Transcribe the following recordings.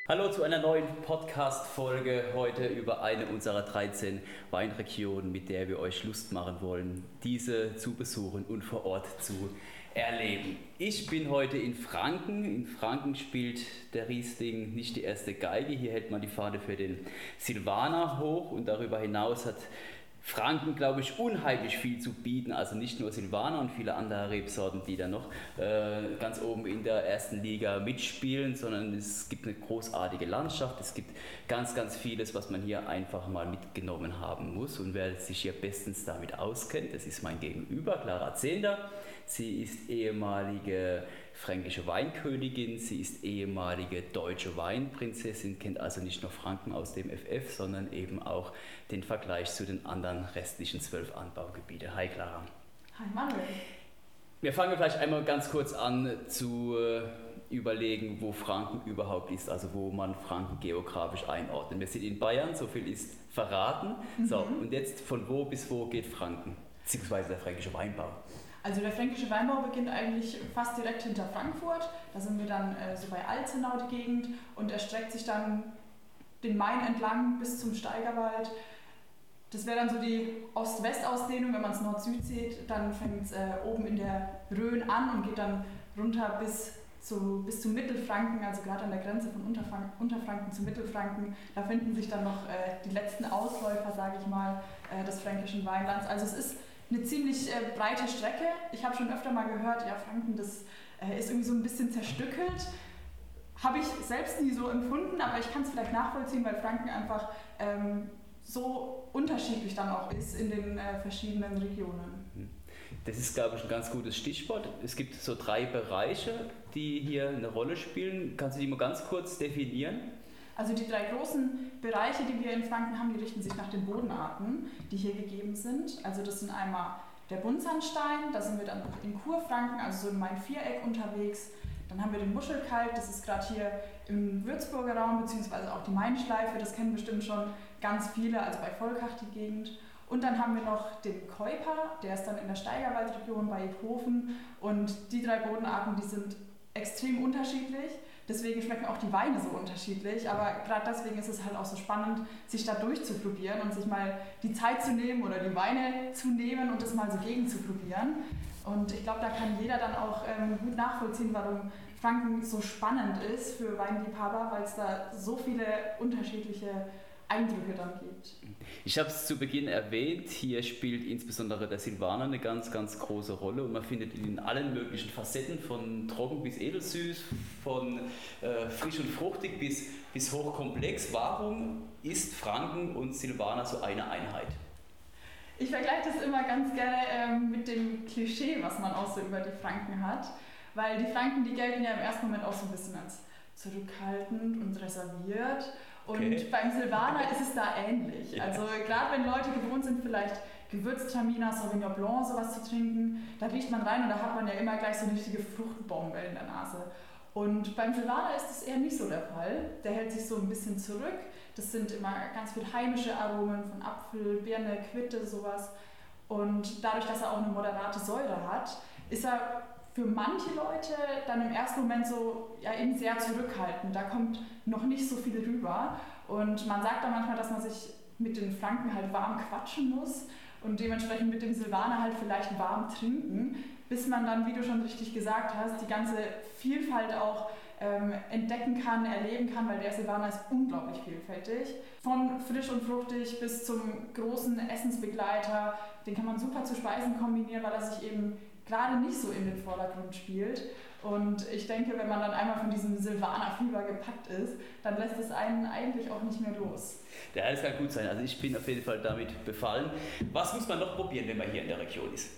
Hallo zu einer neuen Podcast-Folge heute über eine unserer 13 Weinregionen, mit der wir euch Lust machen wollen, diese zu besuchen und vor Ort zu erleben. Ich bin heute in Franken. In Franken spielt der Riesling nicht die erste Geige. Hier hält man die Fahne für den Silvaner hoch und darüber hinaus hat Franken, glaube ich, unheimlich viel zu bieten, also nicht nur Silvaner und viele andere Rebsorten, die da noch ganz oben in der ersten Liga mitspielen, sondern es gibt eine großartige Landschaft, es gibt ganz, ganz vieles, was man hier einfach mal mitgenommen haben muss. Und wer sich hier bestens damit auskennt, das ist mein Gegenüber, Clara Zehnder. Sie ist ehemalige fränkische Weinkönigin, sie ist ehemalige deutsche Weinprinzessin, kennt also nicht nur Franken aus dem FF, sondern eben auch den Vergleich zu den anderen restlichen 12 Anbaugebieten. Hi Clara. Hi Manuel. Wir fangen vielleicht einmal ganz kurz an zu überlegen, wo Franken überhaupt ist, also wo man Franken geografisch einordnet. Wir sind in Bayern, so viel ist verraten. So, und jetzt von wo bis wo geht Franken, beziehungsweise der fränkische Weinbau? Also der fränkische Weinbau beginnt eigentlich fast direkt hinter Frankfurt. Da sind wir dann so bei Alzenau die Gegend und erstreckt sich dann den Main entlang bis zum Steigerwald. Das wäre dann so die Ost-West-Ausdehnung, wenn man es Nord-Süd sieht. Dann fängt es oben in der Rhön an und geht dann runter bis zu Mittelfranken, also gerade an der Grenze von Unterfranken zu Mittelfranken. Da finden sich dann noch die letzten Ausläufer, sage ich mal, des fränkischen Weinlands. Also es ist eine ziemlich breite Strecke. Ich habe schon öfter mal gehört, ja, Franken, das ist irgendwie so ein bisschen zerstückelt. Habe ich selbst nie so empfunden, aber ich kann es vielleicht nachvollziehen, weil Franken einfach so unterschiedlich dann auch ist in den verschiedenen Regionen. Das ist, glaube ich, ein ganz gutes Stichwort. Es gibt so 3 Bereiche, die hier eine Rolle spielen. Kannst du die mal ganz kurz definieren? Also die 3 großen Bereiche, die wir in Franken haben, die richten sich nach den Bodenarten, die hier gegeben sind. Also das sind einmal der Buntsandstein, da sind wir dann in Kurfranken, also so im Main-Viereck unterwegs. Dann haben wir den Muschelkalk, das ist gerade hier im Würzburger Raum, beziehungsweise auch die Mainschleife, das kennen bestimmt schon ganz viele, also bei Volkach die Gegend. Und dann haben wir noch den Keuper, der ist dann in der Steigerwaldregion bei Iphofen. Und die 3 Bodenarten, die sind extrem unterschiedlich. Deswegen schmecken auch die Weine so unterschiedlich, aber gerade deswegen ist es halt auch so spannend, sich da durchzuprobieren und sich mal die Zeit zu nehmen oder die Weine zu nehmen und das mal so gegen zu probieren. Und ich glaube, da kann jeder dann auch gut nachvollziehen, warum Franken so spannend ist für Weinliebhaber, weil es da so viele unterschiedliche Eindrücke dann gibt. Ich habe es zu Beginn erwähnt, hier spielt insbesondere der Silvaner eine ganz, ganz große Rolle und man findet ihn in allen möglichen Facetten, von trocken bis edelsüß, von frisch und fruchtig bis hochkomplex. Warum ist Franken und Silvaner so eine Einheit? Ich vergleiche das immer ganz gerne mit dem Klischee, was man auch so über die Franken hat, weil die Franken, die gelten ja im ersten Moment auch so ein bisschen als zurückhaltend und reserviert. Und beim Silvaner ist es da ähnlich. Also gerade wenn Leute gewohnt sind, vielleicht Gewürztraminer, Sauvignon Blanc, sowas zu trinken, da riecht man rein und da hat man ja immer gleich so eine richtige Fruchtbombe in der Nase. Und beim Silvaner ist es eher nicht so der Fall. Der hält sich so ein bisschen zurück. Das sind immer ganz viel heimische Aromen von Apfel, Birne, Quitte, sowas. Und dadurch, dass er auch eine moderate Säure hat, ist er für manche Leute dann im ersten Moment so ja eben sehr zurückhaltend. Da kommt noch nicht so viel rüber. Und man sagt dann manchmal, dass man sich mit den Franken halt warm quatschen muss und dementsprechend mit dem Silvaner halt vielleicht warm trinken, bis man dann, wie du schon richtig gesagt hast, die ganze Vielfalt auch entdecken kann, erleben kann, weil der Silvaner ist unglaublich vielfältig. Von frisch und fruchtig bis zum großen Essensbegleiter, den kann man super zu Speisen kombinieren, weil er sich eben gerade nicht so in den Vordergrund spielt. Und ich denke, wenn man dann einmal von diesem Silvaner-Fieber gepackt ist, dann lässt es einen eigentlich auch nicht mehr los. Ja, das kann gut sein. Also ich bin auf jeden Fall damit befallen. Was muss man noch probieren, wenn man hier in der Region ist?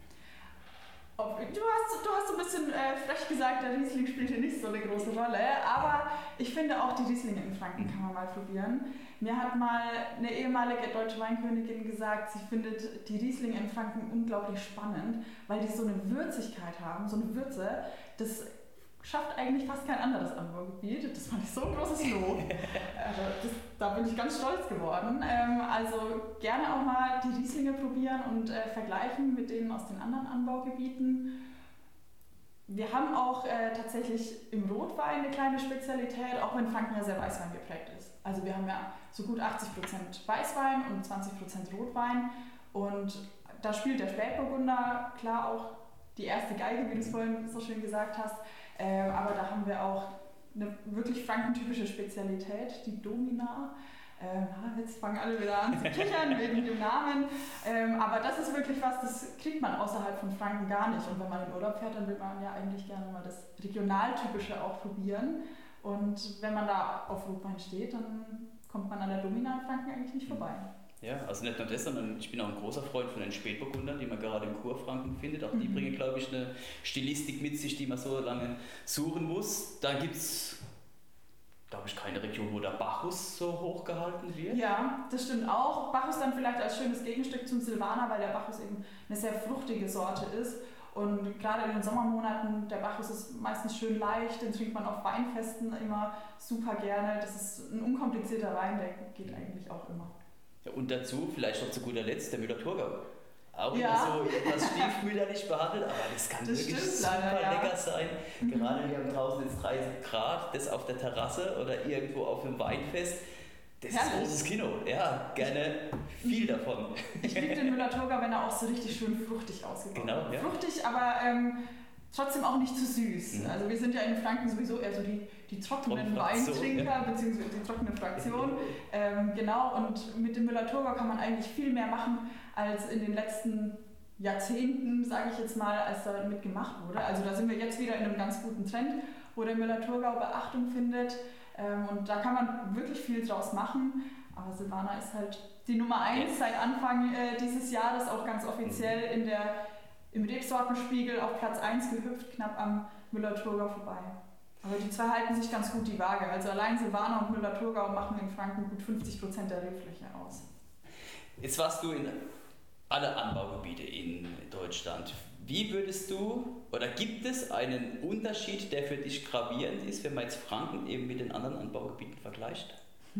Du hast so ein bisschen frech gesagt, der Riesling spielt hier nicht so eine große Rolle, aber ich finde auch die Rieslinge in Franken kann man mal probieren. Mir hat mal eine ehemalige deutsche Weinkönigin gesagt, sie findet die Rieslinge in Franken unglaublich spannend, weil die so eine Würzigkeit haben, so eine Würze, das schafft eigentlich fast kein anderes Anbaugebiet. Das fand ich so ein großes Lob. Da bin ich ganz stolz geworden. Also gerne auch mal die Rieslinge probieren und vergleichen mit denen aus den anderen Anbaugebieten. wir haben auch tatsächlich im Rotwein eine kleine Spezialität, auch wenn Franken ja sehr Weißwein geprägt ist. Also wir haben ja so gut 80% Weißwein und 20% Rotwein und da spielt der Spätburgunder klar auch die erste Geige, wie du es vorhin so schön gesagt hast, aber da haben wir auch eine wirklich frankentypische Spezialität, die Domina. Jetzt fangen alle wieder an zu kichern wegen dem Namen, aber das ist wirklich was, das kriegt man außerhalb von Franken gar nicht und wenn man in Urlaub fährt, dann will man ja eigentlich gerne mal das Regionaltypische auch probieren und wenn man da auf Rotwein steht, dann kommt man an der Domina in Franken eigentlich nicht vorbei. Ja, also nicht nur das, sondern ich bin auch ein großer Freund von den Spätburgundern, die man gerade im Kurfranken findet. Auch die bringen, glaube ich, eine Stilistik mit sich, die man so lange suchen muss. Da gibt es, glaube ich, keine Region, wo der Bacchus so hochgehalten wird. Ja, das stimmt auch. Bacchus dann vielleicht als schönes Gegenstück zum Silvaner, weil der Bacchus eben eine sehr fruchtige Sorte ist. Und gerade in den Sommermonaten, der Bacchus ist meistens schön leicht, den trinkt man auf Weinfesten immer super gerne. Das ist ein unkomplizierter Wein, der geht eigentlich auch immer. Ja, und dazu, vielleicht noch zu guter Letzt, der Müller-Thurgau. Auch ja. So etwas stiefmütterlich behandelt, aber das kann das wirklich super leider, lecker sein. Gerade wir haben draußen jetzt 30 Grad, das auf der Terrasse oder irgendwo auf einem Weinfest. Das ist großes Kino. Ja, gerne viel davon. Ich liebe den Müller-Thurgau, wenn er auch so richtig schön fruchtig ausgebaut wird. Genau, ja. Fruchtig, aber trotzdem auch nicht zu süß. Also wir sind ja in Franken sowieso eher so die trockenen Weintrinker, ja. Beziehungsweise die trockene Fraktion. Genau, und mit dem Müller-Thurgau kann man eigentlich viel mehr machen, als in den letzten Jahrzehnten, sage ich jetzt mal, als da mitgemacht wurde. Also da sind wir jetzt wieder in einem ganz guten Trend, wo der Müller-Thurgau Beachtung findet. Und da kann man wirklich viel draus machen. Aber Silvaner ist halt die Nummer 1 seit Anfang dieses Jahres, auch ganz offiziell im Rebsortenspiegel auf Platz 1 gehüpft, knapp am Müller-Thurgau vorbei. Aber die zwei halten sich ganz gut die Waage. Also allein Silvaner und Müller-Thurgau machen in Franken gut 50% der Rebfläche aus. Jetzt warst du in alle Anbaugebiete in Deutschland. Wie würdest du, oder gibt es einen Unterschied, der für dich gravierend ist, wenn man jetzt Franken eben mit den anderen Anbaugebieten vergleicht?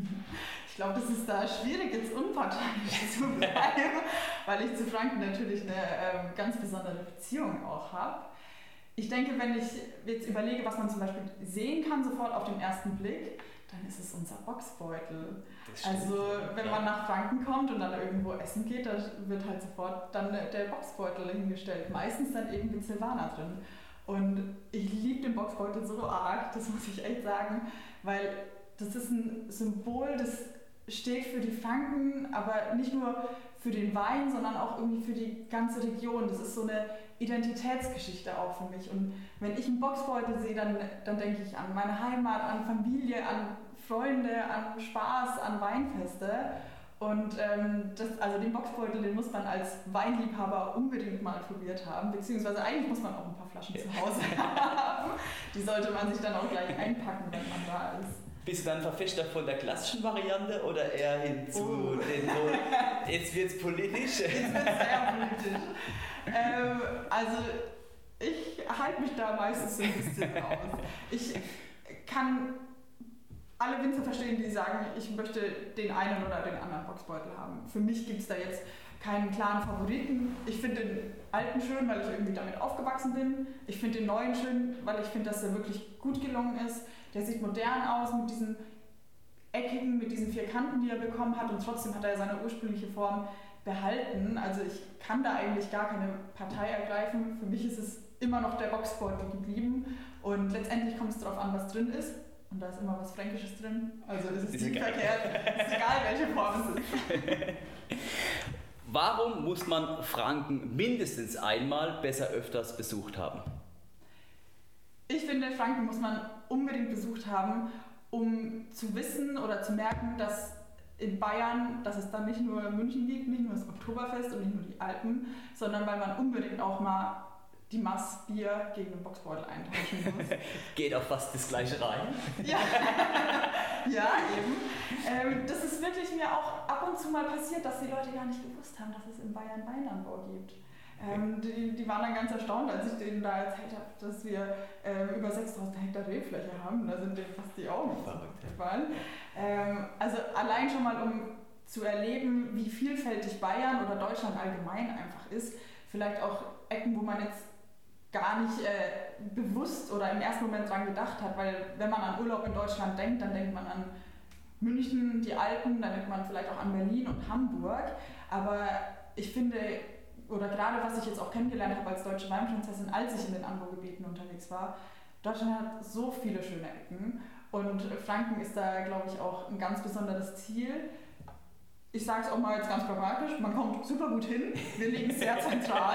Ich glaube, das ist da schwierig, jetzt unparteiisch zu bleiben, weil ich zu Franken natürlich eine ganz besondere Beziehung auch habe. Ich denke, wenn ich jetzt überlege, was man zum Beispiel sehen kann sofort auf den ersten Blick, dann ist es unser Boxbeutel. Also wenn man nach Franken kommt und dann irgendwo essen geht, da wird halt sofort dann der Boxbeutel hingestellt. Meistens dann eben mit Silvaner drin. Und ich liebe den Boxbeutel so arg, das muss ich echt sagen, weil das ist ein Symbol, das steht für die Franken, aber nicht nur für den Wein, sondern auch irgendwie für die ganze Region. Das ist so eine Identitätsgeschichte auch für mich. Und wenn ich einen Boxbeutel sehe, dann denke ich an meine Heimat, an Familie, an Freunde, an Spaß, an Weinfeste. Und also den Boxbeutel, den muss man als Weinliebhaber unbedingt mal probiert haben. Beziehungsweise eigentlich muss man auch ein paar Flaschen zu Hause haben. Die sollte man sich dann auch gleich einpacken, wenn man da ist. Bist du dann Verfechter von der klassischen Variante oder eher hin zu den jetzt wird es politisch? Jetzt wird es sehr politisch. Also ich halte mich da meistens so ein bisschen raus. Ich kann alle Winzer verstehen, die sagen, ich möchte den einen oder den anderen Boxbeutel haben. Für mich gibt es da jetzt keinen klaren Favoriten. Ich finde den alten schön, weil ich irgendwie damit aufgewachsen bin. Ich finde den neuen schön, weil ich finde, dass er wirklich gut gelungen ist. Der sieht modern aus mit diesen eckigen, mit diesen 4 Kanten, die er bekommen hat, und trotzdem hat er seine ursprüngliche Form behalten. Also ich kann da eigentlich gar keine Partei ergreifen. Für mich ist es immer noch der Boxbeutel geblieben und letztendlich kommt es darauf an, was drin ist. Und da ist immer was Fränkisches drin. Also ist es nicht verkehrt. Ist egal, welche Form es ist. Warum muss man Franken mindestens einmal, besser öfters besucht haben? Ich finde, Franken muss man unbedingt besucht haben, um zu wissen oder zu merken, dass in Bayern, dass es dann nicht nur München gibt, nicht nur das Oktoberfest und nicht nur die Alpen, sondern weil man unbedingt auch mal die Maß Bier gegen den Boxbeutel eintauschen muss. Geht auch fast das gleiche rein. Ja, ja eben. Das ist wirklich mir auch ab und zu mal passiert, dass die Leute gar nicht gewusst haben, dass es in Bayern Weinanbau gibt. Die waren dann ganz erstaunt, als ich denen da erzählt habe, dass wir über 6.000 Hektar Rebfläche haben. Da sind denen fast die Augen gefallen. Also allein schon mal, um zu erleben, wie vielfältig Bayern oder Deutschland allgemein einfach ist. Vielleicht auch Ecken, wo man jetzt gar nicht bewusst oder im ersten Moment dran gedacht hat, weil wenn man an Urlaub in Deutschland denkt, dann denkt man an München, die Alpen, dann denkt man vielleicht auch an Berlin und Hamburg, aber ich finde, oder gerade was ich jetzt auch kennengelernt habe als deutsche Weinprinzessin, als ich in den Anbaugebieten unterwegs war, Deutschland hat so viele schöne Ecken und Franken ist da, glaube ich, auch ein ganz besonderes Ziel. Ich sage es auch mal jetzt ganz pragmatisch, man kommt super gut hin, wir liegen sehr zentral.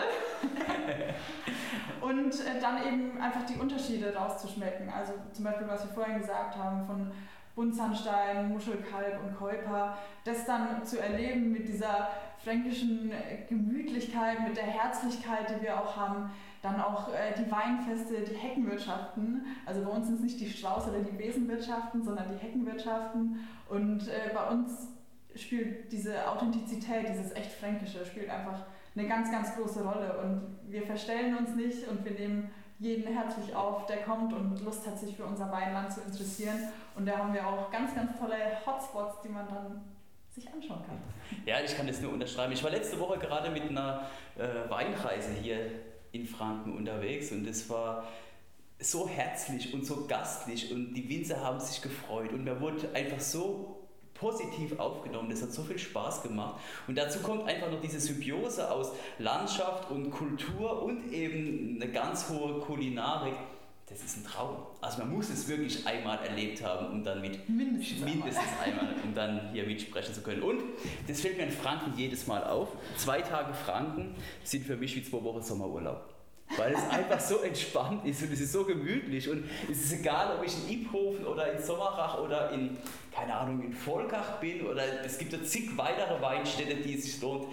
Und dann eben einfach die Unterschiede rauszuschmecken. Also zum Beispiel, was wir vorhin gesagt haben, von Buntsandstein, Muschelkalk und Keuper, das dann zu erleben mit dieser fränkischen Gemütlichkeit, mit der Herzlichkeit, die wir auch haben. Dann auch die Weinfeste, die Heckenwirtschaften. Also bei uns sind es nicht die Strauß- oder die Besenwirtschaften, sondern die Heckenwirtschaften. Und bei uns spielt diese Authentizität, dieses echt Fränkische, spielt einfach eine ganz, ganz große Rolle. Und wir verstellen uns nicht und wir nehmen jeden herzlich auf, der kommt und Lust hat, sich für unser Weinland zu interessieren. Und da haben wir auch ganz, ganz tolle Hotspots, die man dann sich anschauen kann. Ja, ich kann das nur unterschreiben. Ich war letzte Woche gerade mit einer Weinreise hier in Franken unterwegs und es war so herzlich und so gastlich und die Winzer haben sich gefreut und mir wurde einfach so positiv aufgenommen, das hat so viel Spaß gemacht und dazu kommt einfach noch diese Symbiose aus Landschaft und Kultur und eben eine ganz hohe Kulinarik. Das ist ein Traum. Also man muss es wirklich einmal erlebt haben, um dann mindestens einmal, um dann hier mitsprechen zu können. Und das fällt mir in Franken jedes Mal auf. 2 Tage Franken sind für mich wie 2 Wochen Sommerurlaub. Weil es einfach so entspannt ist und es ist so gemütlich und es ist egal, ob ich in Iphofen oder in Sommerach oder in, keine Ahnung, in Volkach bin oder es gibt ja zig weitere Weinstädte, die es sich lohnt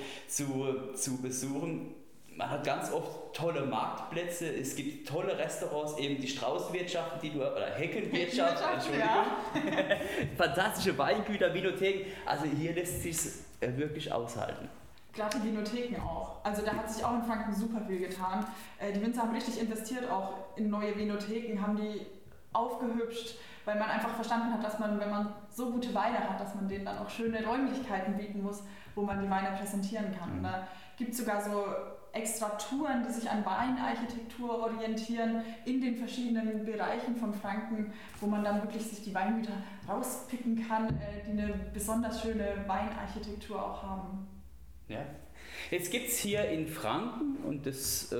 zu besuchen. Man hat ganz oft tolle Marktplätze, es gibt tolle Restaurants, eben die Straußwirtschaften, oder Heckenwirtschaft, Entschuldigung. Ja. Fantastische Weingüter, Vinotheken, also hier lässt es sich wirklich aushalten. Gerade die Vinotheken auch. Also da hat sich auch in Franken super viel getan. Die Winzer haben richtig investiert auch in neue Vinotheken, haben die aufgehübscht, weil man einfach verstanden hat, dass man, wenn man so gute Weine hat, dass man denen dann auch schöne Räumlichkeiten bieten muss, wo man die Weine präsentieren kann. Und da gibt es sogar so extra Touren, die sich an Weinarchitektur orientieren in den verschiedenen Bereichen von Franken, wo man dann wirklich sich die Weingüter rauspicken kann, die eine besonders schöne Weinarchitektur auch haben. Ja. Jetzt gibt es hier in Franken, und das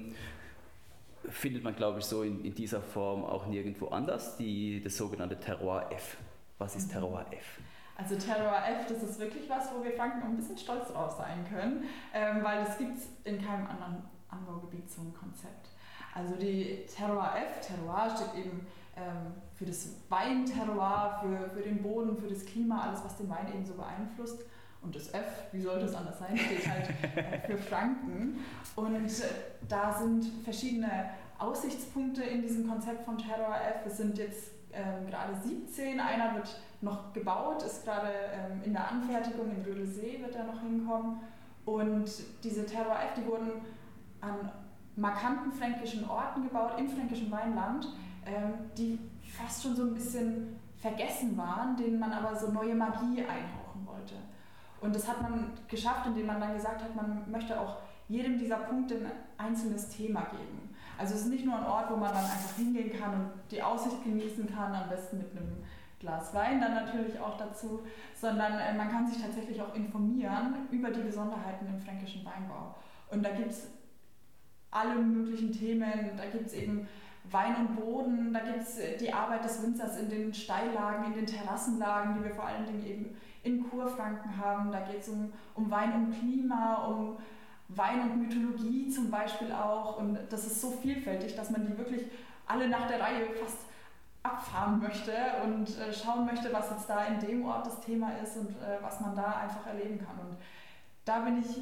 findet man, glaube ich, so in dieser Form auch nirgendwo anders, das sogenannte Terroir F. Was ist Terroir F? Also Terroir F, das ist wirklich was, wo wir Franken auch ein bisschen stolz drauf sein können, weil das gibt es in keinem anderen Anbaugebiet so ein Konzept. Also die Terroir F, Terroir steht eben für das Weinterroir, für den Boden, für das Klima, alles, was den Wein eben so beeinflusst. Und das F, wie sollte es anders sein, steht halt für Franken. Und da sind verschiedene Aussichtspunkte in diesem Konzept von Terroir F. Es sind jetzt gerade 17, einer wird noch gebaut, ist gerade in der Anfertigung, in Rödelsee wird er noch hinkommen. Und diese Terroir F, die wurden an markanten fränkischen Orten gebaut, im fränkischen Weinland, die fast schon so ein bisschen vergessen waren, denen man aber so neue Magie einhauchen wollte. Und das hat man geschafft, indem man dann gesagt hat, man möchte auch jedem dieser Punkte ein einzelnes Thema geben. Also es ist nicht nur ein Ort, wo man dann einfach hingehen kann und die Aussicht genießen kann, am besten mit einem Glas Wein dann natürlich auch dazu, sondern man kann sich tatsächlich auch informieren über die Besonderheiten im fränkischen Weinbau. Und da gibt es alle möglichen Themen, da gibt es eben Wein und Boden, da gibt es die Arbeit des Winzers in den Steillagen, in den Terrassenlagen, die wir vor allen Dingen eben in Kurfranken haben. Da geht es um Wein und Klima, um Wein und Mythologie zum Beispiel auch. Und das ist so vielfältig, dass man die wirklich alle nach der Reihe fast abfahren möchte und schauen möchte, was jetzt da in dem Ort das Thema ist und was man da einfach erleben kann. Und da bin ich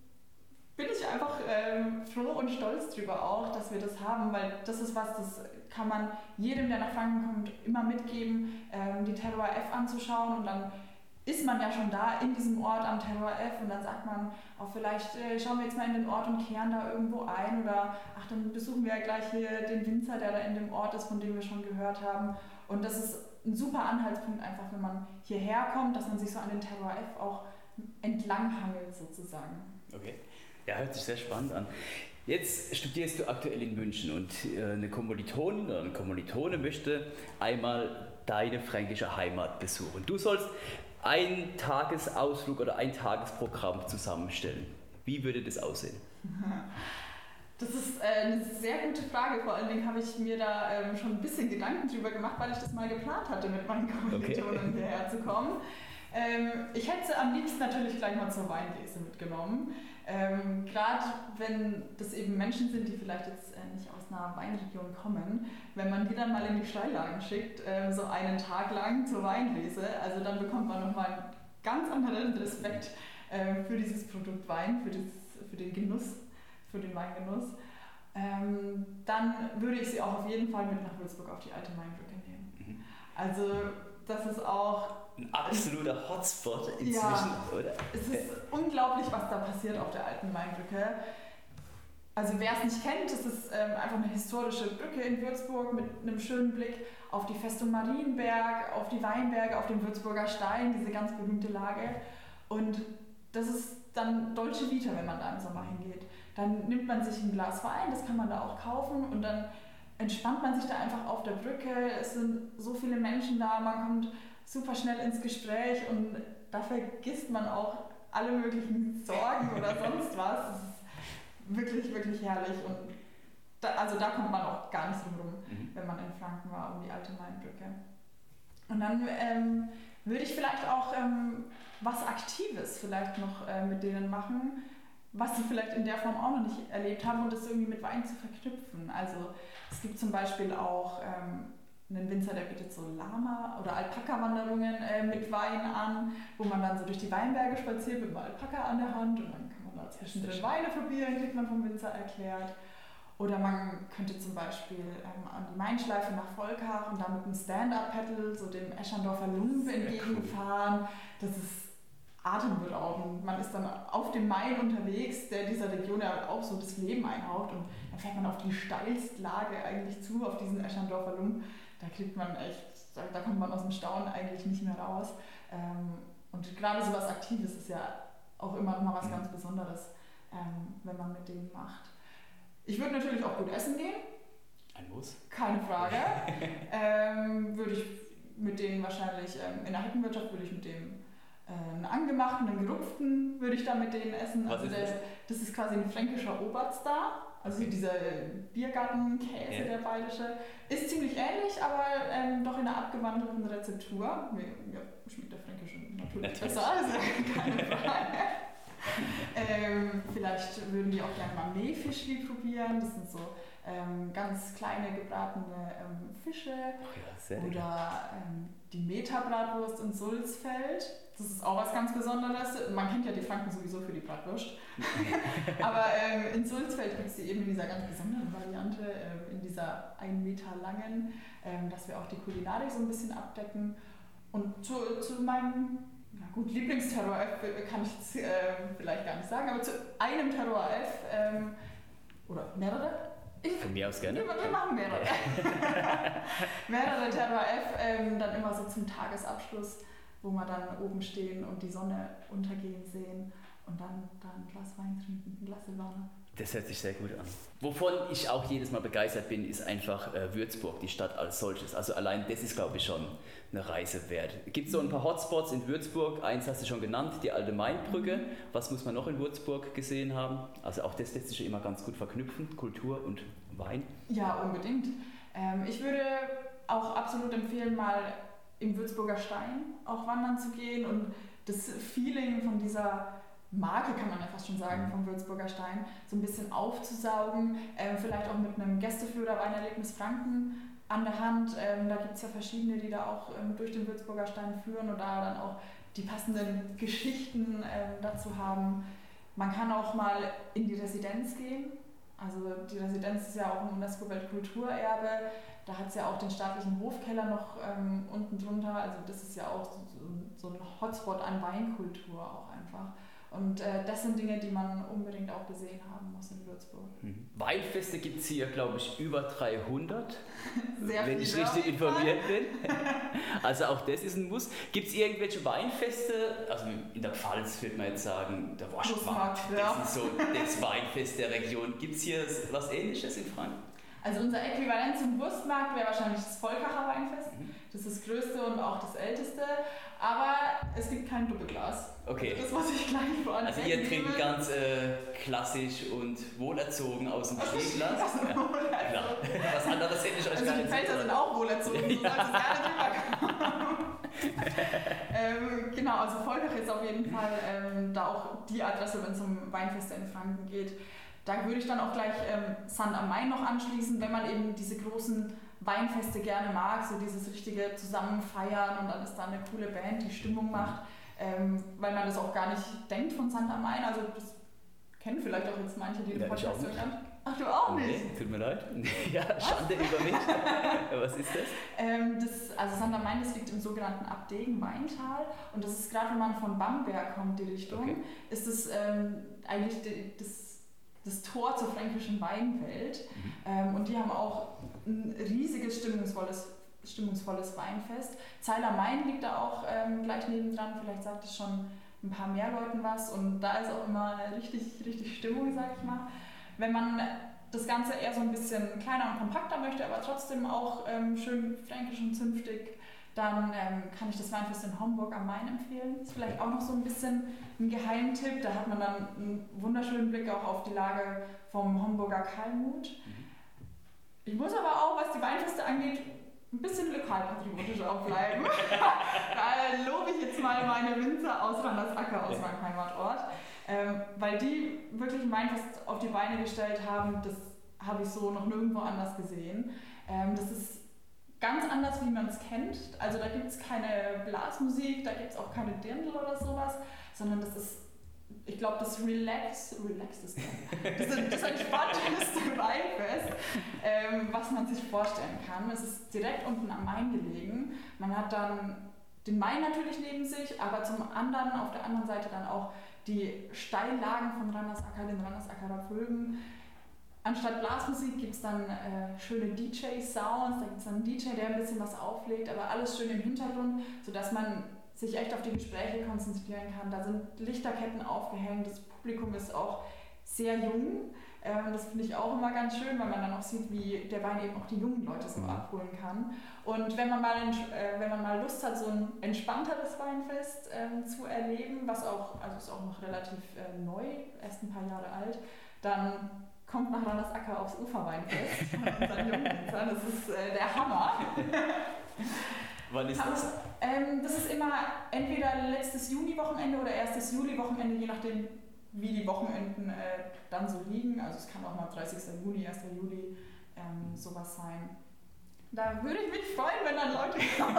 einfach froh und stolz drüber auch, dass wir das haben, weil das ist was, das kann man jedem, der nach Franken kommt, immer mitgeben, die Terroir F anzuschauen und dann ist man ja schon da in diesem Ort am Terroir F und dann sagt man auch vielleicht schauen wir jetzt mal in den Ort und kehren da irgendwo ein oder ach, dann besuchen wir ja gleich hier den Winzer, der da in dem Ort ist, von dem wir schon gehört haben. Und das ist ein super Anhaltspunkt einfach, wenn man hierher kommt, dass man sich so an den Terroir F auch entlanghangelt sozusagen. Okay, ja, hört sich sehr spannend an. Jetzt studierst du aktuell in München und eine Kommilitonin oder ein Kommilitone möchte einmal deine fränkische Heimat besuchen. Du sollst einen Tagesausflug oder ein Tagesprogramm zusammenstellen. Wie würde das aussehen? Das ist eine sehr gute Frage. Vor allen Dingen habe ich mir da schon ein bisschen Gedanken drüber gemacht, weil ich das mal geplant hatte, mit meinen Kommilitonen hierher zu kommen. Ich hätte am liebsten natürlich gleich mal zur Weinlese mitgenommen. Gerade wenn das eben Menschen sind, die vielleicht jetzt nicht aus einer Weinregion kommen, wenn man die dann mal in die Steillagen schickt, so einen Tag lang zur Weinlese, also dann bekommt man nochmal einen ganz anderen Respekt für dieses Produkt Wein, für den Genuss, für den Weingenuss. Dann würde ich sie auch auf jeden Fall mit nach Würzburg auf die Alte Mainbrücke nehmen. Also das ist auch ein absoluter Hotspot inzwischen, ja, oder? Es ist unglaublich, was da passiert auf der Alten Mainbrücke. Also wer es nicht kennt, es ist einfach eine historische Brücke in Würzburg mit einem schönen Blick auf die Festung Marienberg, auf die Weinberge, auf den Würzburger Stein, diese ganz berühmte Lage. Und das ist dann Dolce Vita, wenn man da im Sommer hingeht. Dann nimmt man sich ein Glas Wein, das kann man da auch kaufen und dann entspannt man sich da einfach auf der Brücke. Es sind so viele Menschen da, man kommt super schnell ins Gespräch und da vergisst man auch alle möglichen Sorgen oder sonst was. Das ist wirklich, wirklich herrlich und da kommt man auch gar nicht drum rum, wenn man in Franken war, um die Alte Mainbrücke. Und dann würde ich vielleicht auch was Aktives vielleicht noch mit denen machen, was sie vielleicht in der Form auch noch nicht erlebt haben und das irgendwie mit Wein zu verknüpfen. Also es gibt zum Beispiel auch einen Winzer, der bietet so Lama- oder Alpaka-Wanderungen mit Wein an, wo man dann so durch die Weinberge spaziert mit einem Alpaka an der Hand und dann kann man da zwischendrin Weine probieren, kriegt man vom Winzer erklärt. Oder man könnte zum Beispiel an die Mainschleife nach Volkach und da mit einem Stand-Up-Paddle so dem Eschandorfer Lump entgegenfahren. Das ist atemberaubend. Man ist dann auf dem Main unterwegs, der dieser Region ja auch so das Leben einhaucht und dann fährt man auf die Steilstlage eigentlich zu, auf diesen Eschandorfer Lump. Da kriegt man echt, da kommt man aus dem Staunen eigentlich nicht mehr raus. Und gerade so was Aktives ist ja auch immer noch mal was ganz Besonderes, wenn man mit denen macht. Ich würde natürlich auch gut essen gehen. Ein Muss. Keine Frage. Würde ich mit denen wahrscheinlich, in der Heckenwirtschaft würde ich mit dem einen angemachten, einen gerupften würde ich da mit denen essen. Was ist das ist quasi ein fränkischer Oberster. Also dieser Biergartenkäse, der bayerische. Ist ziemlich ähnlich, aber doch in einer abgewandelten Rezeptur. Mir schmeckt der fränkische natürlich besser, also keine Frage. Vielleicht würden die auch gerne mal Mehlfischli probieren. Das sind so ganz kleine gebratene Fische. Oder die Metabratwurst in Sulzfeld. Das ist auch was ganz Besonderes. Man kennt ja die Franken sowieso für die Bratwurst. Aber in Sulzfeld gibt es die eben in dieser ganz besonderen Variante, in dieser 1 Meter langen, dass wir auch die Kulinarik so ein bisschen abdecken. Und zu meinem Lieblingsterror F kann ich jetzt vielleicht gar nicht sagen, aber zu einem Terror F oder mehrere? Von mir aus gerne. Wir machen mehrere. Mehrere Terror F, dann immer so zum Tagesabschluss, wo wir dann oben stehen und die Sonne untergehen sehen und dann ein Glas Wein trinken, ein Glas Silvaner. Das hört sich sehr gut an. Wovon ich auch jedes Mal begeistert bin, ist einfach Würzburg, die Stadt als solches. Also allein das ist, glaube ich, schon eine Reise wert. Gibt es so ein paar Hotspots in Würzburg? Eins hast du schon genannt, die Alte Mainbrücke. Was muss man noch in Würzburg gesehen haben? Also auch das lässt sich immer ganz gut verknüpfen, Kultur und Wein. Ja, unbedingt. Ich würde auch absolut empfehlen, mal im Würzburger Stein auch wandern zu gehen und das Feeling von dieser Marke, kann man ja fast schon sagen, vom Würzburger Stein, so ein bisschen aufzusaugen, vielleicht auch mit einem Gästeführer Weinerlebnis Franken an der Hand. Da gibt es ja verschiedene, die da auch durch den Würzburger Stein führen und da dann auch die passenden Geschichten dazu haben. Man kann auch mal in die Residenz gehen. Also die Residenz ist ja auch ein UNESCO-Weltkulturerbe. Da hat es ja auch den staatlichen Hofkeller noch unten drunter. Also das ist ja auch so ein Hotspot an Weinkultur auch einfach. Und das sind Dinge, die man unbedingt auch gesehen haben muss in Würzburg. Weinfeste gibt es hier, glaube ich, über 300, Sehr wenn ich richtig informiert bin. Also auch das ist ein Muss. Gibt es irgendwelche Weinfeste, also in der Pfalz würde man jetzt sagen, der Wurstmarkt, das ist so das Weinfest der Region. Gibt es hier was Ähnliches in Franken? Also unser Äquivalent zum Wurstmarkt wäre wahrscheinlich das Volkacher Weinfest. Das ist das größte und auch das älteste. Aber es gibt kein Doppelglas. Okay. Das muss ich gleich vorne Also ihr trinkt ganz klassisch und wohlerzogen aus dem Stehglas. Ja. Was anderes hätte ich euch also gar die nicht Pfälzer sind auch wohlerzogen, so ja. sollte es gar nicht rüberkommen. Genau, also Volkach ist auf jeden Fall da auch die Adresse, wenn es um Weinfeste in Franken geht. Da würde ich dann auch gleich St. am Main noch anschließen, wenn man eben diese großen Weinfeste gerne mag, so dieses richtige Zusammenfeiern und dann ist da eine coole Band, die Stimmung macht, weil man das auch gar nicht denkt von St. am Main. Also das kennen vielleicht auch jetzt manche, die den Podcast hören. Ach, du auch nicht? Nee, tut mir leid. Ja, Schande über mich. Was ist das? Also St. am Main, das liegt im sogenannten Abdegen-Weintal und das ist gerade, wenn man von Bamberg kommt, die Richtung, ist es eigentlich das Tor zur fränkischen Weinwelt. Und die haben auch ein riesiges, stimmungsvolles Weinfest. Zeil am Main liegt da auch gleich nebendran, vielleicht sagt es schon ein paar mehr Leuten was. Und da ist auch immer richtig Stimmung, sag ich mal. Wenn man das Ganze eher so ein bisschen kleiner und kompakter möchte, aber trotzdem auch schön fränkisch und zünftig, dann kann ich das Weinfest in Homburg am Main empfehlen. Das ist vielleicht auch noch so ein bisschen ein Geheimtipp. Da hat man dann einen wunderschönen Blick auch auf die Lage vom Homburger Kalmut. Ich muss aber auch, was die Weinfeste angeht, ein bisschen lokalpatriotisch auch bleiben. Da lobe ich jetzt mal meine Winzer aus Randersacker, aus meinem Heimatort. Weil die wirklich ein Weinfest auf die Beine gestellt haben, das habe ich so noch nirgendwo anders gesehen. Das ist ganz anders, wie man es kennt. Also da gibt es keine Blasmusik, da gibt es auch keine Dirndl oder sowas, sondern das ist, ich glaube, das relaxedeste, das entspannteste Weinfest, was man sich vorstellen kann. Es ist direkt unten am Main gelegen. Man hat dann den Main natürlich neben sich, aber zum anderen, auf der anderen Seite dann auch die Steillagen von Randersacker, den Randersackerer Bögen. Anstatt Blasmusik gibt es dann schöne DJ-Sounds, da gibt es dann einen DJ, der ein bisschen was auflegt, aber alles schön im Hintergrund, sodass man sich echt auf die Gespräche konzentrieren kann. Da sind Lichterketten aufgehängt, das Publikum ist auch sehr jung. Das finde ich auch immer ganz schön, weil man dann auch sieht, wie der Wein eben auch die jungen Leute so abholen kann. Und wenn man mal Lust hat, so ein entspannteres Weinfest zu erleben, was auch, also ist auch noch relativ neu, erst ein paar Jahre alt, dann kommt nach Randersacker aufs Uferweinfest von unseren Jungwinzern. Das ist der Hammer. Wann ist das? Das ist immer entweder letztes Juni-Wochenende oder erstes Juli-Wochenende, je nachdem, wie die Wochenenden dann so liegen. Also es kann auch mal 30. Juni, 1. Juli sowas sein. Da würde ich mich freuen, wenn dann Leute kommen.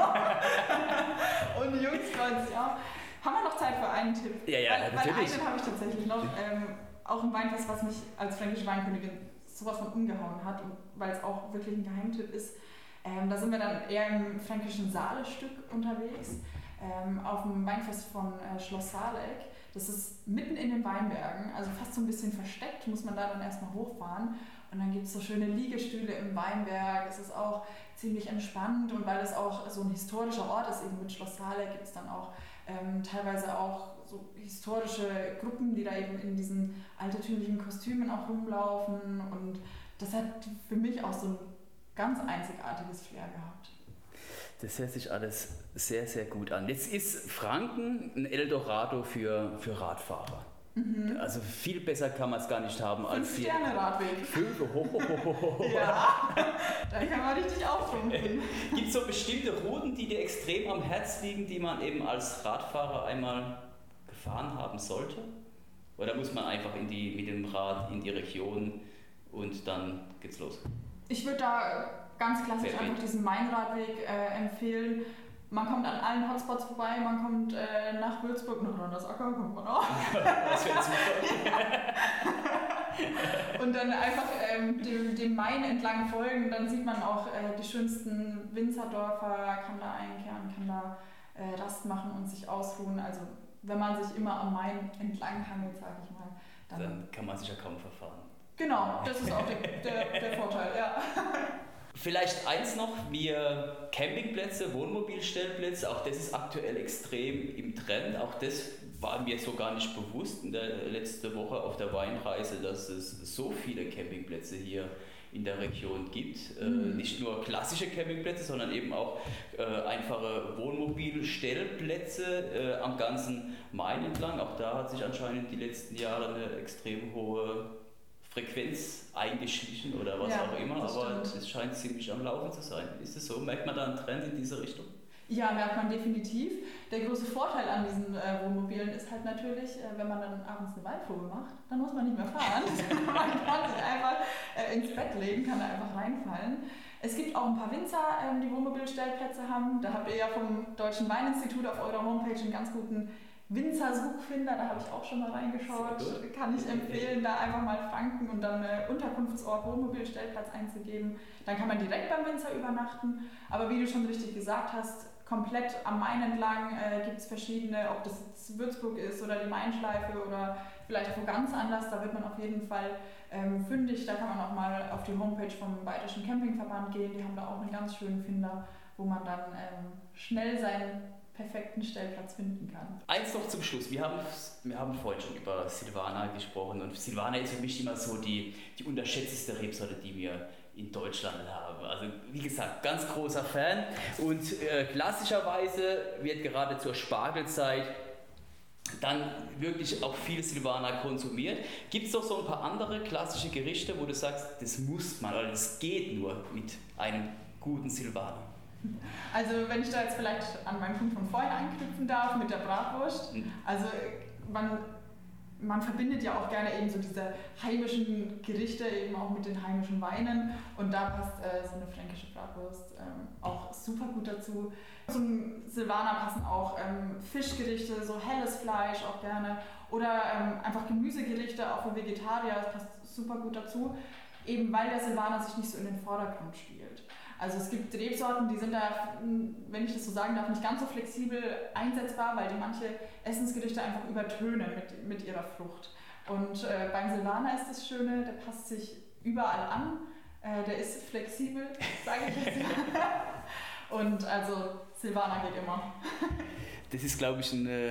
Und Jungs freuen sich auch. Haben wir noch Zeit für einen Tipp? Ja, weil einen habe ich tatsächlich noch. Auch ein Weinfest, was mich als fränkische Weinkönigin sowas von umgehauen hat, und weil es auch wirklich ein Geheimtipp ist. Da sind wir dann eher im fränkischen Saalestück unterwegs, auf dem Weinfest von Schloss Saaleck. Das ist mitten in den Weinbergen, also fast so ein bisschen versteckt, muss man da dann erstmal hochfahren. Und dann gibt es so schöne Liegestühle im Weinberg. Es ist auch ziemlich entspannt, und weil es auch so ein historischer Ort ist, eben mit Schloss Saaleck, gibt es dann auch teilweise auch so historische Gruppen, die da eben in diesen altertümlichen Kostümen auch rumlaufen. Und das hat für mich auch so ein ganz einzigartiges Flair gehabt. Das hört sich alles sehr, sehr gut an. Jetzt ist Franken ein Eldorado für Radfahrer. Also viel besser kann man es gar nicht haben als hier. 5-Sterne-Radweg. 5? Ja, da kann man richtig auftrumpfen. Gibt es so bestimmte Routen, die dir extrem am Herz liegen, die man eben als Radfahrer einmal gefahren haben sollte? Oder muss man einfach mit dem Rad in die Region und dann geht's los? Ich würde da ganz klassisch einfach diesen Main-Radweg empfehlen. Man kommt an allen Hotspots vorbei, man kommt nach Würzburg, nach Randersacker kommt man auch. Das wäre super. Und dann einfach dem Main entlang folgen, dann sieht man auch die schönsten Winzerdörfer, kann da einkehren, kann da Rast machen und sich ausruhen. Also wenn man sich immer am Main entlang hangelt, sage ich mal. Dann kann man sich ja kaum verfahren. Genau, das ist auch der Vorteil, ja. Vielleicht eins noch, wir Campingplätze, Wohnmobilstellplätze, auch das ist aktuell extrem im Trend. Auch das war mir so gar nicht bewusst in der letzten Woche auf der Weinreise, dass es so viele Campingplätze hier in der Region gibt. Nicht nur klassische Campingplätze, sondern eben auch einfache Wohnmobilstellplätze am ganzen Main entlang. Auch da hat sich anscheinend die letzten Jahre eine extrem hohe Frequenz eingeschlichen oder was auch immer, aber es scheint ziemlich am Laufen zu sein. Ist es so? Merkt man da einen Trend in diese Richtung? Ja, merkt man definitiv. Der große Vorteil an diesen Wohnmobilen ist halt natürlich, wenn man dann abends eine Waldprobe macht, dann muss man nicht mehr fahren. Man kann sich einfach ins Bett legen, kann da einfach reinfallen. Es gibt auch ein paar Winzer, die Wohnmobilstellplätze haben. Da habt ihr ja vom Deutschen Weininstitut auf eurer Homepage einen ganz guten Winzer-Suchfinder, da habe ich auch schon mal reingeschaut, kann ich empfehlen, da einfach mal Franken und dann Unterkunftsort Wohnmobilstellplatz einzugeben. Dann kann man direkt beim Winzer übernachten, aber wie du schon richtig gesagt hast, komplett am Main entlang gibt es verschiedene, ob das jetzt Würzburg ist oder die Mainschleife oder vielleicht wo ganz anders, da wird man auf jeden Fall fündig. Da kann man auch mal auf die Homepage vom Bayerischen Campingverband gehen, die haben da auch einen ganz schönen Finder, wo man dann schnell seinen perfekten Stellplatz finden kann. Eins noch zum Schluss. Wir haben vorhin schon über Silvaner gesprochen und Silvaner ist für mich immer so die unterschätzteste Rebsorte, die wir in Deutschland haben. Also wie gesagt, ganz großer Fan und klassischerweise wird gerade zur Spargelzeit dann wirklich auch viel Silvaner konsumiert. Gibt es doch so ein paar andere klassische Gerichte, wo du sagst, das muss man oder das geht nur mit einem guten Silvaner? Also wenn ich da jetzt vielleicht an meinen Punkt von vorhin anknüpfen darf mit der Bratwurst, also man verbindet ja auch gerne eben so diese heimischen Gerichte eben auch mit den heimischen Weinen und da passt so eine fränkische Bratwurst auch super gut dazu. Zum Silvaner passen auch Fischgerichte, so helles Fleisch auch gerne oder einfach Gemüsegerichte auch für Vegetarier, das passt super gut dazu, eben weil der Silvaner sich nicht so in den Vordergrund spielt. Also es gibt Rebsorten, die sind da, wenn ich das so sagen darf, nicht ganz so flexibel einsetzbar, weil die manche Essensgerichte einfach übertönen mit ihrer Frucht. Und beim Silvaner ist das Schöne, der passt sich überall an, der ist flexibel, sage ich jetzt mal. Und also Silvaner geht immer. Das ist, glaube ich, ein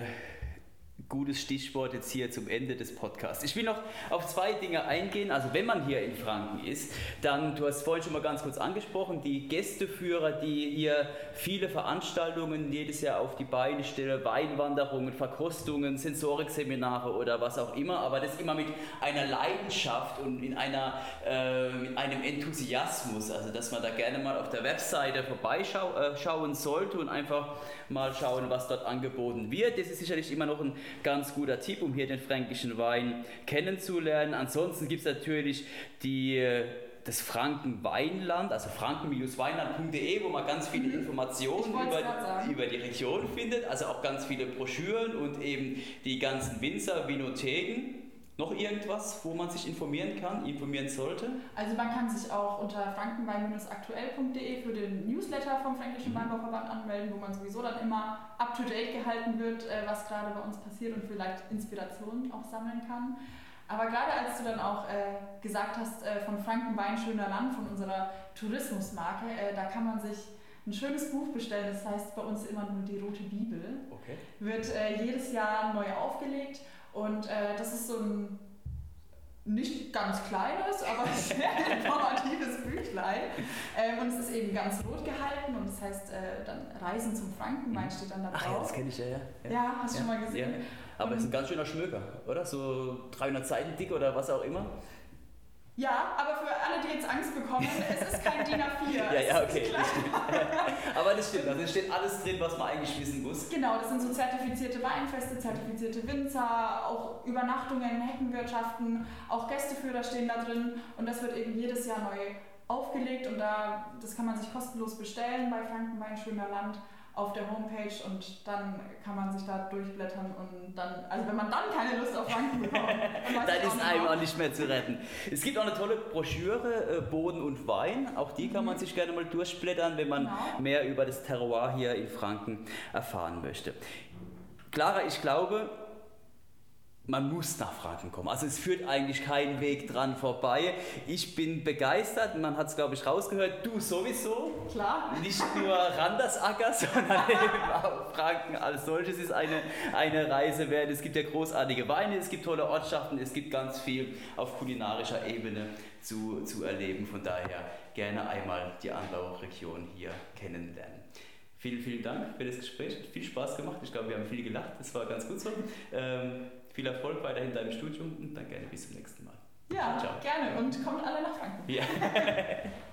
gutes Stichwort jetzt hier zum Ende des Podcasts. Ich will noch auf zwei Dinge eingehen. Also wenn man hier in Franken ist, dann, du hast vorhin schon mal ganz kurz angesprochen, die Gästeführer, die hier viele Veranstaltungen jedes Jahr auf die Beine stellen, Weinwanderungen, Verkostungen, Sensorikseminare oder was auch immer, aber das immer mit einer Leidenschaft und mit einem Enthusiasmus, also dass man da gerne mal auf der Webseite vorbeischauen sollte und einfach mal schauen, was dort angeboten wird. Das ist sicherlich immer noch ein ganz guter Tipp, um hier den fränkischen Wein kennenzulernen. Ansonsten gibt es natürlich das Franken-Weinland, also franken-weinland.de, wo man ganz viele Informationen über die Region findet, also auch ganz viele Broschüren und eben die ganzen Winzer, Vinotheken. Noch irgendwas, wo man sich informieren sollte? Also man kann sich auch unter frankenwein-aktuell.de für den Newsletter vom Fränkischen Weinbauverband anmelden, wo man sowieso dann immer up-to-date gehalten wird, was gerade bei uns passiert und vielleicht Inspirationen auch sammeln kann. Aber gerade als du dann auch gesagt hast, von Franken Wein schöner Land, von unserer Tourismusmarke, da kann man sich ein schönes Buch bestellen, das heißt bei uns immer nur die Rote Bibel. Okay. Wird jedes Jahr neu aufgelegt. Und das ist so ein nicht ganz kleines, aber sehr informatives Büchlein. Und es ist eben ganz rot gehalten und das heißt dann Reisen zum Frankenwein steht dann da drauf. Ach ja, das kenne ich ja. Ja, hast du schon mal gesehen? Ja. Aber es ist ein ganz schöner Schmöker, oder? So 300 Seiten dick oder was auch immer. Ja, aber für alle, die jetzt Angst bekommen, es ist kein DIN A4. Ja, okay. Das stimmt. Aber das stimmt, also es steht alles drin, was man eigentlich wissen muss. Genau, das sind so zertifizierte Weinfeste, zertifizierte Winzer, auch Übernachtungen, Heckenwirtschaften, auch Gästeführer stehen da drin und das wird eben jedes Jahr neu aufgelegt und das kann man sich kostenlos bestellen bei Frankenwein schöner Land auf der Homepage und dann kann man sich da durchblättern und dann, also wenn man dann keine Lust auf Franken bekommt, dann ist einem auch nicht mehr zu retten. Es gibt auch eine tolle Broschüre, Boden und Wein, auch die kann man sich gerne mal durchblättern, wenn man mehr über das Terroir hier in Franken erfahren möchte. Clara, ich glaube, man muss nach Franken kommen. Also es führt eigentlich kein Weg dran vorbei. Ich bin begeistert, man hat es, glaube ich, rausgehört. Du sowieso. Klar. Nicht nur Randersacker, sondern eben auch Franken als solches ist eine Reise wert. Es gibt ja großartige Weine, es gibt tolle Ortschaften, es gibt ganz viel auf kulinarischer Ebene zu erleben. Von daher gerne einmal die Anbauregion hier kennenlernen. Vielen, vielen Dank für das Gespräch. Hat viel Spaß gemacht. Ich glaube, wir haben viel gelacht. Das war ganz gut so. Viel Erfolg weiterhin in deinem Studium und dann gerne bis zum nächsten Mal. Ja, ciao. Gerne und kommt alle nach Franken. Ja.